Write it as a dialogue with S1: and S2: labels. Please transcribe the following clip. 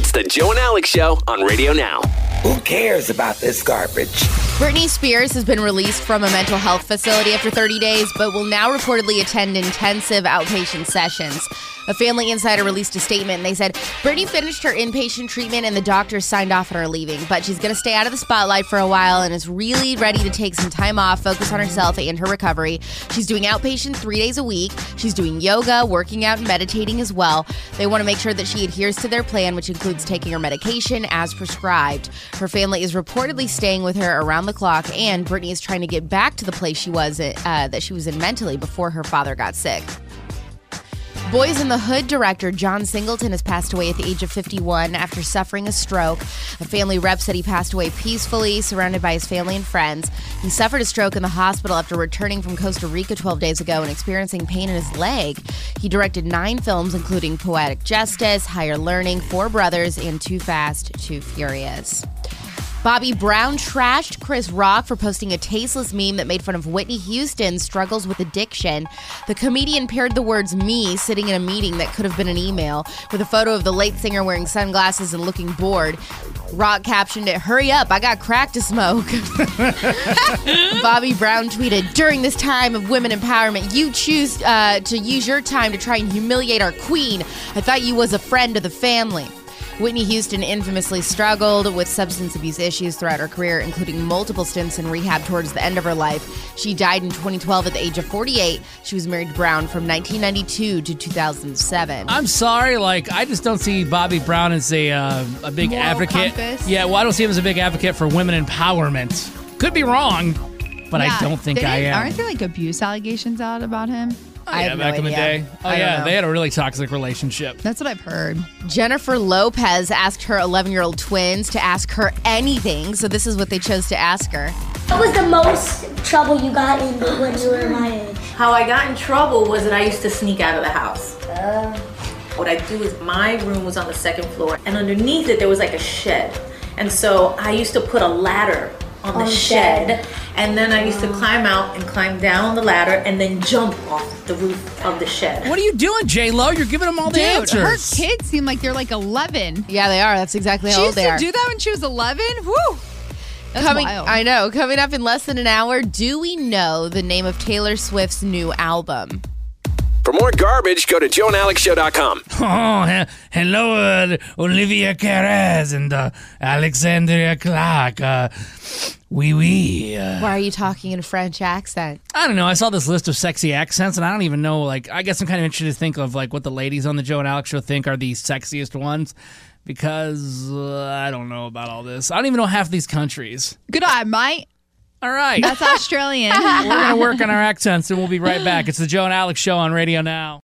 S1: It's the Joe and Alex Show on Radio Now.
S2: Who cares about this garbage?
S3: Britney Spears has been released from a mental health facility after 30 days, but will now reportedly attend intensive outpatient sessions. A Family Insider released a statement, and they said, Britney finished her inpatient treatment and the doctors signed off on her leaving, but she's going to stay out of the spotlight for a while and is really ready to take some time off, focus on herself and her recovery. She's doing outpatient 3 days a week. She's doing yoga, working out, and meditating as well. They want to make sure that she adheres to their plan, which includes taking her medication as prescribed. Her family is reportedly staying with her around the clock, and Britney is trying to get back to the place she was that she was in mentally before her father got sick. Boys in the Hood director John Singleton has passed away at the age of 51 after suffering a stroke. A family rep said he passed away peacefully, surrounded by his family and friends. He suffered a stroke in the hospital after returning from Costa Rica 12 days ago and experiencing pain in his leg. He directed 9 films, including Poetic Justice, Higher Learning, Four Brothers, and Too Fast, Too Furious. Bobby Brown trashed Chris Rock for posting a tasteless meme that made fun of Whitney Houston's struggles with addiction. The comedian paired the words "me" sitting in a meeting that could have been an email with a photo of the late singer wearing sunglasses and looking bored. Rock captioned it, "Hurry up, I got crack to smoke." Bobby Brown tweeted, "During this time of women empowerment, you choose to use your time to try and humiliate our queen. I thought you was a friend of the family." Whitney Houston infamously struggled with substance abuse issues throughout her career, including multiple stints in rehab towards the end of her life. She died in 2012 at the age of 48. She was married to Brown from 1992 to 2007.
S4: I'm sorry, I just don't see Bobby Brown as a big
S5: Moral
S4: advocate.
S5: compass.
S4: Yeah, well, I don't see him as a big advocate for women empowerment. Could be wrong, but I don't think I am.
S5: Aren't there abuse allegations out about him?
S3: I have no
S4: back in the
S3: idea.
S4: day. Oh,
S3: I don't
S4: yeah,
S3: know.
S4: they had a really toxic relationship.
S5: That's what I've heard.
S3: Jennifer Lopez asked her 11-year-old twins to ask her anything, so this is what they chose to ask her.
S6: What was the most trouble you got in when you were my age?
S7: How I got in trouble was that I used to sneak out of the house. What I do is my room was on the second floor, and underneath it there was a shed. And so I used to put a ladder on the shed, and then I used to climb out and climb down the ladder and then jump off the roof of the shed.
S4: What are you doing, J-Lo? You're giving them all the answers.
S5: Her kids seem like they're 11.
S3: Yeah, they are. That's exactly how
S5: She
S3: old
S5: used
S3: they
S5: to
S3: are.
S5: do that when she was 11? Woo! That's wild.
S3: I know. Coming up in less than an hour, do we know the name of Taylor Swift's new album?
S1: For more garbage, go to joeandalexshow.com.
S4: Oh, hello, Olivia Carez and Alexandria Clark. Oui.
S3: Why are you talking in a French accent?
S4: I don't know. I saw this list of sexy accents, and I don't even know. I guess I'm kind of interested to think of what the ladies on the Joe and Alex Show think are the sexiest ones, because I don't know about all this. I don't even know half these countries.
S5: Good eye, mate.
S4: All right.
S5: That's Australian.
S4: We're going to work on our accents, and we'll be right back. It's the Joe and Alex Show on Radio Now.